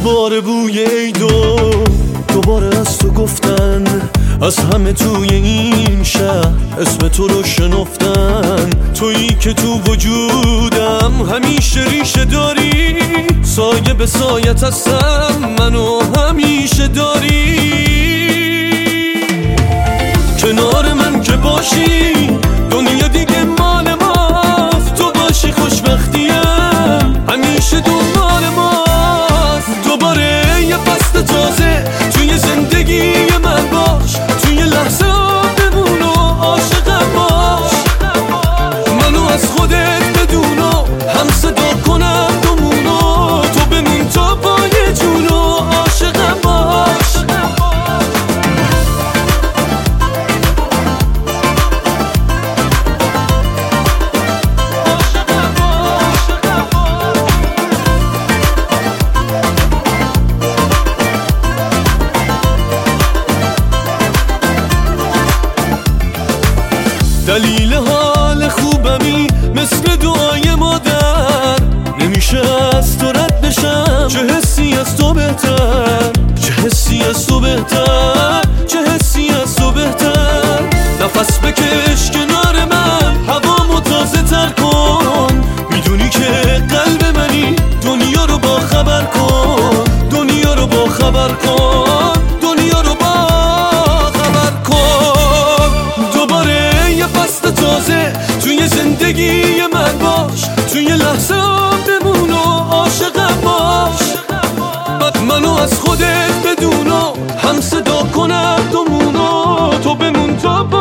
دوباره بوی عیدو دوباره از تو گفتن، از همه توی این شهر اسم تو رو شنفتن. تویی که تو وجودم همیشه ریشه داری، سایه به سایت هستم منو همیشه داری. کنار من که باشی دنیا دیگه مال ماست، تو باشی خوشبختیم همیشه دنبال ماست. دوباره یه فصل تازه توی زندگی من باش، توی لحظه بمون و عاشقم باش. منو از خودت بدون و هم صدا کنم دومونو، تو بمون تا پای جون و عاشقم باش. دلیل حال خوبمی مثل دعای مادر، نمیشه از تو رد بشم. چه حسی از تو بهتر، چه حسی از تو بهتر، چه حسی از تو بهتر. نفس بکش کنار من هوامو تازه تر کن، میدونی که قلب منی. دنیا رو با خبر کن، دنیا رو با خبر کن، دنیا رو با خبر کن. دوباره یه فصل تازه توی زندگی من باش، توی لحظه بمون و عاشقم باش. منو از خودت بدون و هم صدا کنم دومونو، تو بمون تا